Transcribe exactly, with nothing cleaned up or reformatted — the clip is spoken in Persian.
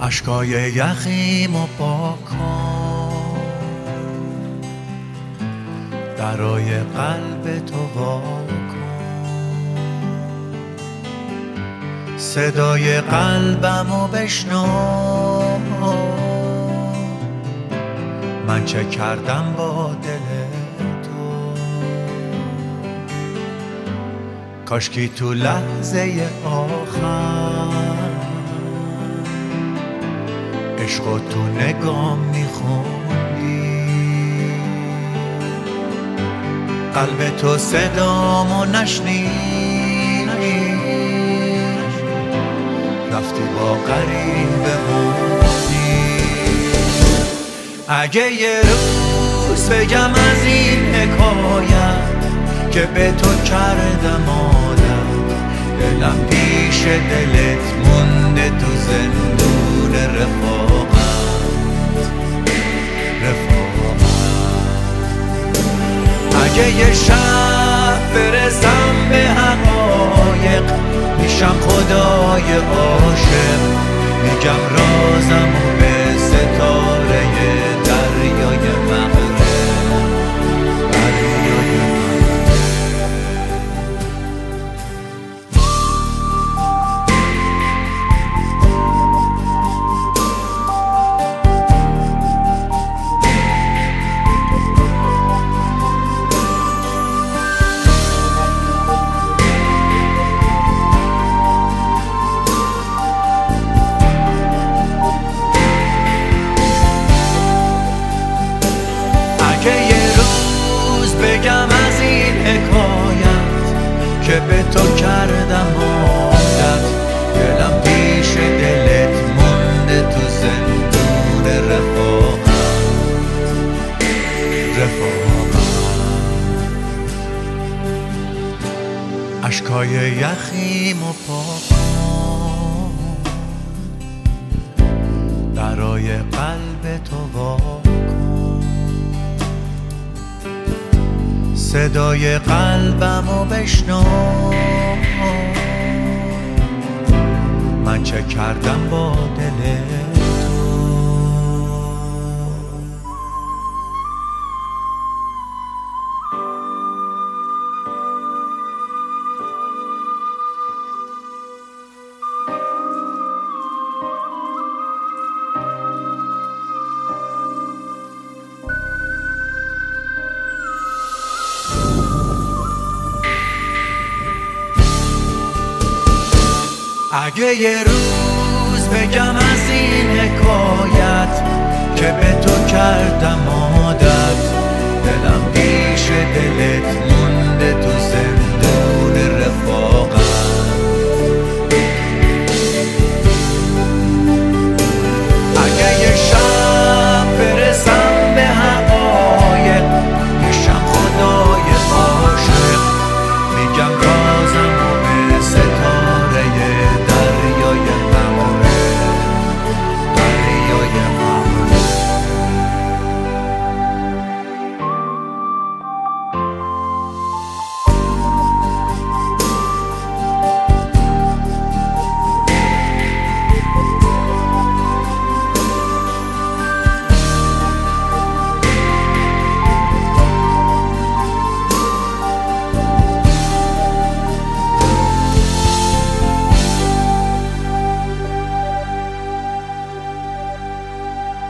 اشکای یخیمو پاک کن، درای قلب تو وا کن، صدای قلبمو بشنو، من چه کردم با دل تو. کاشکی تو لحظه آخر عشقو تو نگام میخوندی، قلب تو صدامو نشنید، رفتی با غریب بموندی. اگه یه روز بگم از این حکایت که به تو کردم عادت، دلم پیش دلت مونده تو زندون رفاقت رفاقت. اگه یه شب برسم به حقایق، میشم خدای عاشق، میگم رازمو به ستاره دریای مغرب دریای مغرب. اگه یه روز بگم از این حکایت که به تو کردم عادت، دلم پیش دلت مونده تو زندون رفاقت رفاقت. اشکای یخیمو پاک کن، درای قلب تو وا کن، صدای قلبمو بشنو، من چه کردم با دل تو. اگه یه روز بگم از این حکایت که به تو کردم عادت، دلم پیش دلت